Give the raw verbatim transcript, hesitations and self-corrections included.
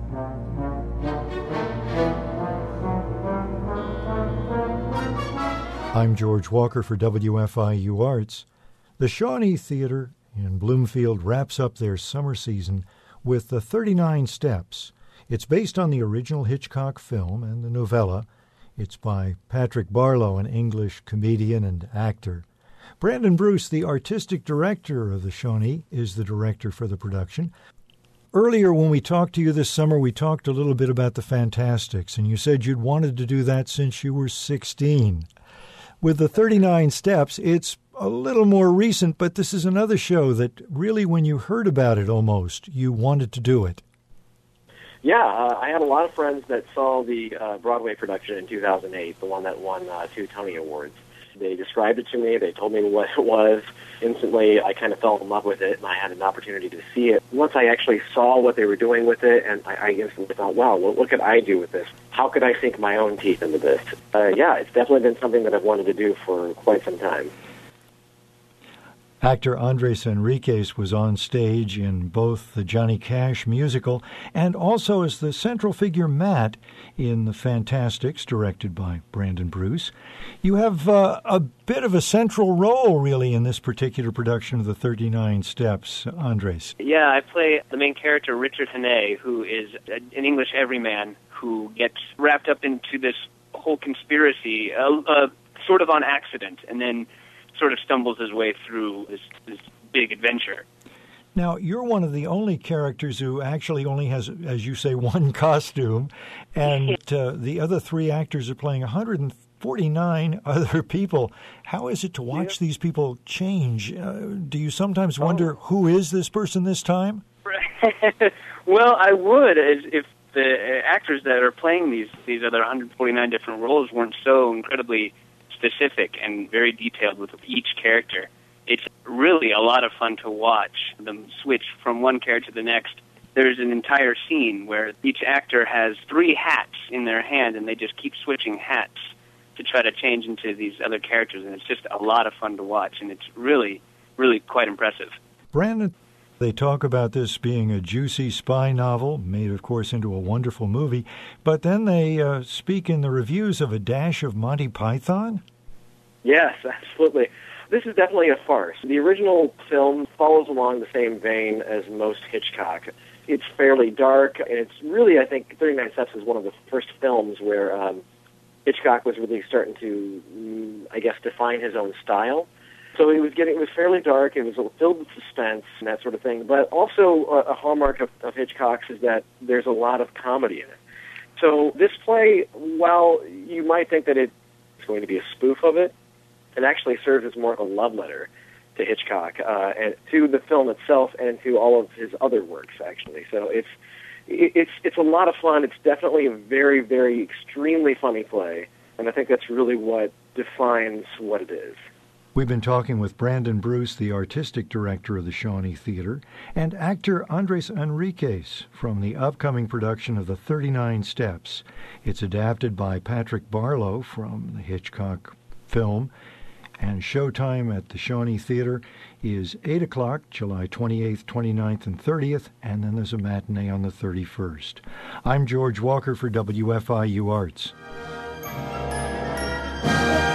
I'm George Walker for W F I U Arts. The Shawnee Theater in Bloomfield wraps up their summer season with The thirty-nine Steps. It's based on the original Hitchcock film and the novella. It's by Patrick Barlow, an English comedian and actor. Brandon Bruce, the artistic director of the Shawnee, is the director for the production. Earlier when we talked to you this summer, we talked a little bit about the Fantastics, and you said you'd wanted to do that since you were sixteen. With the thirty-nine Steps, it's a little more recent, but this is another show that really, when you heard about it almost, you wanted to do it. Yeah, uh, I had a lot of friends that saw the uh, Broadway production in two thousand eight, the one that won uh, two Tony Awards. They described it to me. They told me what it was. Instantly, I kind of fell in love with it, and I had an opportunity to see it. Once I actually saw what they were doing with it, and I, I instantly thought, wow, well, what could I do with this? How could I sink my own teeth into this? Uh, yeah, it's definitely been something that I've wanted to do for quite some time. Actor Andres Enriquez was on stage in both the Johnny Cash musical and also as the central figure Matt in The Fantastics, directed by Brandon Bruce. You have uh, a bit of a central role, really, in this particular production of The thirty-nine Steps, Andres. Yeah, I play the main character, Richard Hannay, who is an English everyman who gets wrapped up into this whole conspiracy, uh, uh, sort of on accident, and then sort of stumbles his way through this, this big adventure. Now, you're one of the only characters who actually only has, as you say, one costume, and uh, the other three actors are playing one hundred forty-nine other people. How is it to watch yeah. these people change? Uh, do you sometimes wonder, oh. who is this person this time? Well, I would, if the actors that are playing these, these other one hundred forty-nine different roles weren't so incredibly specific and very detailed with each character. It's really a lot of fun to watch them switch from one character to the next. There's an entire scene where each actor has three hats in their hand, and they just keep switching hats to try to change into these other characters, and it's just a lot of fun to watch, and it's really, really quite impressive. Brandon, they talk about this being a juicy spy novel, made, of course, into a wonderful movie, but then they uh, speak in the reviews of a dash of Monty Python? Yes, absolutely. This is definitely a farce. The original film follows along the same vein as most Hitchcock. It's fairly dark, and it's really, I think, thirty-nine Steps is one of the first films where um, Hitchcock was really starting to, I guess, define his own style. So it was getting, it was fairly dark, it was filled with suspense and that sort of thing, but also a, a hallmark of, of Hitchcock's is that there's a lot of comedy in it. So this play, while you might think that it's going to be a spoof of it, it actually serves as more of a love letter to Hitchcock, uh, and to the film itself and to all of his other works, actually. So it's it's it's a lot of fun. It's definitely a very, very extremely funny play, and I think that's really what defines what it is. We've been talking with Brandon Bruce, the artistic director of the Shawnee Theater, and actor Andres Enriquez from the upcoming production of The thirty-nine Steps. It's adapted by Patrick Barlow from the Hitchcock film, and showtime at the Shawnee Theater is eight o'clock, July twenty-eighth, twenty-ninth, and thirtieth, and then there's a matinee on the thirty-first. I'm George Walker for W F I U Arts.